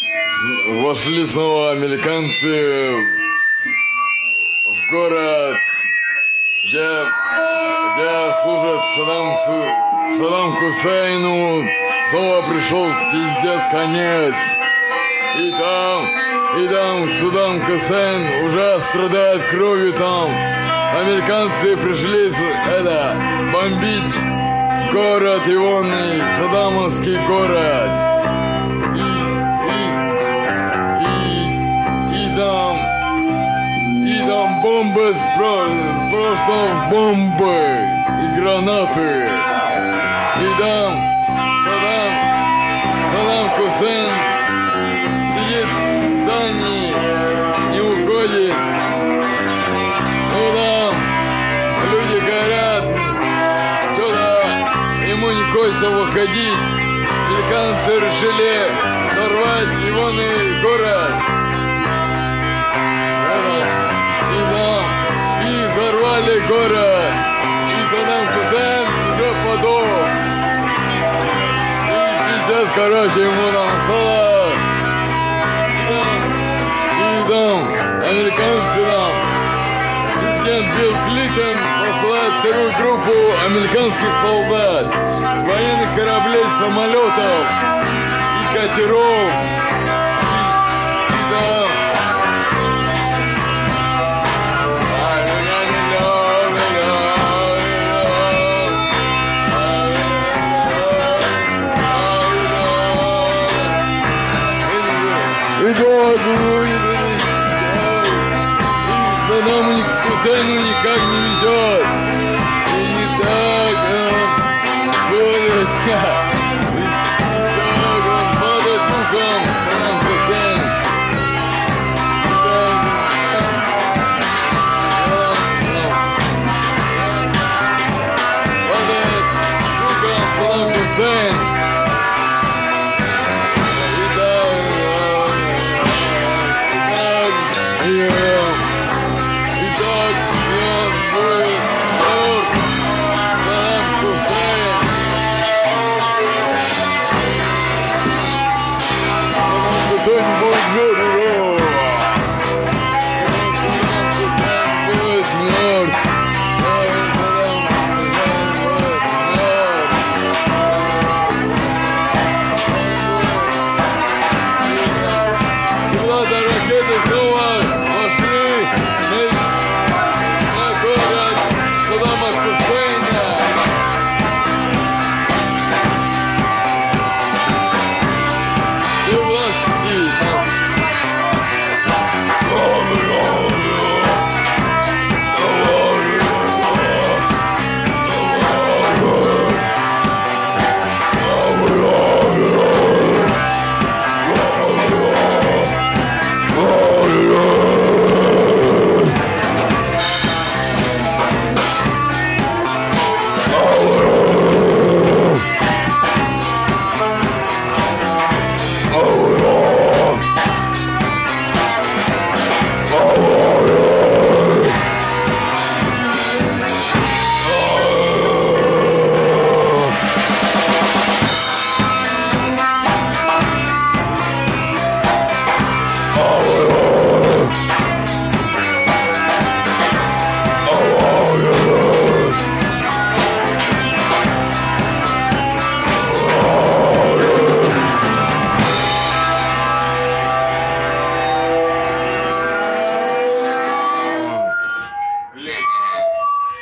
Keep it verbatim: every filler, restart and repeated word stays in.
Вошли снова американцы в город, где, где служат Саддам, Саддам Хусейну. Снова пришел пиздец, конец. И там, и там Саддам Хусейн уже страдает кровью там. Американцы пришли это, бомбить город егоный, Саддамовский город. И, и, и, и там, и там бомбы, просто бомбы и гранаты. И там Саддам, Саддам Хусейн сидит в здании, не уходит. Ну там люди говорят, что-то ему не хочется выходить. Американцы решили взорвать его город. И там, и взорвали город. И Саддам Хусейн уже подох. И пиздец, короче, ему там стало. И там, американцы там. Президент Билл Клинтон посылает вторую группу американских солдат, военных кораблей, самолетов и катеров. И, и там. И Саддаму Хусейну никак не везет. И не так он будет.